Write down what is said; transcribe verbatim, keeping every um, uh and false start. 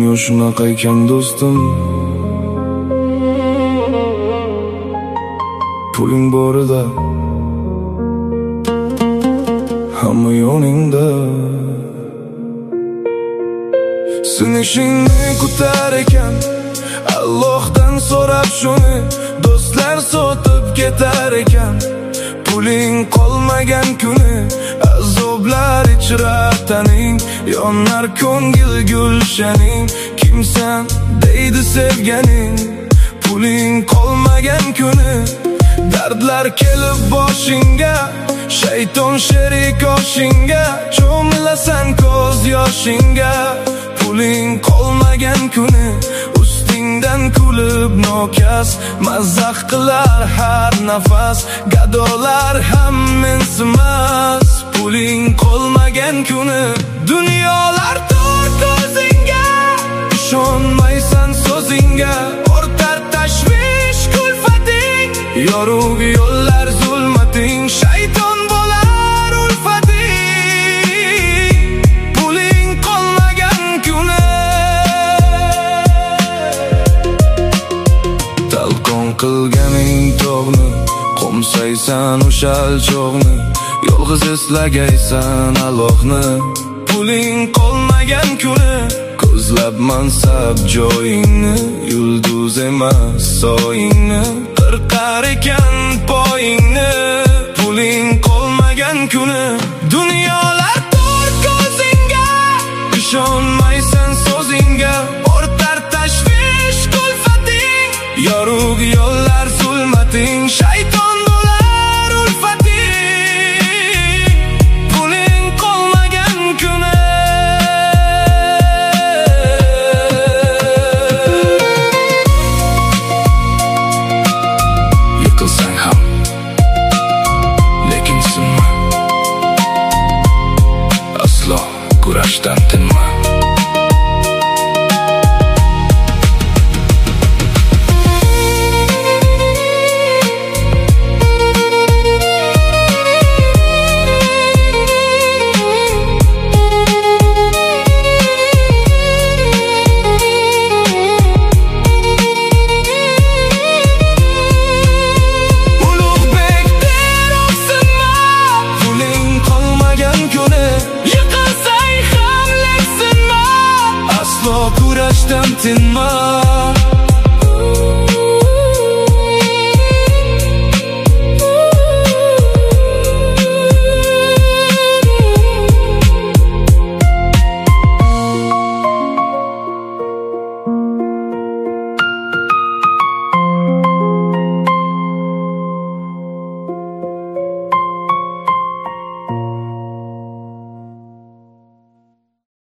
Dunyo shunaqa ekan do'stim, puling borida hamma yoningda. Sinishingni kutar ekan Allohdan so'rab shuni, do'stlar sotib ketar ekan. Puling qolmagan kuni azoblar ichra taning, yonar ko'ngil gulshaning. Kimsan deydi sevganing, puling qolmagan kuni dardlar kelib boshingga, shayton sherik oshingga, cho'milasan ko'z yoshingga. Puling qolmagan kuni ustingdan kulib nokas, mazax qilar har nafas, gadolar ham mensimas. Puling qolmagan kuni dunyolar tor ko'zingga, ishonmaysan so'zingga, ortar tashvish kulfating, yorug' yo'llar zulmating, shayton bo'lar ulfating. Puling qolmagan kuni talqon qilganing tog'ni, qo'msaysan o'shal cho'g'ni, yolg'iz eslagaysan Allohni. Puling qolmagan kuni ko'zlab mansab joyingni, yulduz emas soyingni, qirqar ekan poyingni. Puling qolmagan kuni dunyolar tor ko'zingga, ishonmaysan so'zingga, ortar tashvish kulfating, yorug' yo'llar zulmating, shayton bo'lar ulfating. Puling qolmagan kuni yiqilsang ham lekin sinma, aslo kurashdan tinma. Kurashdan tinma.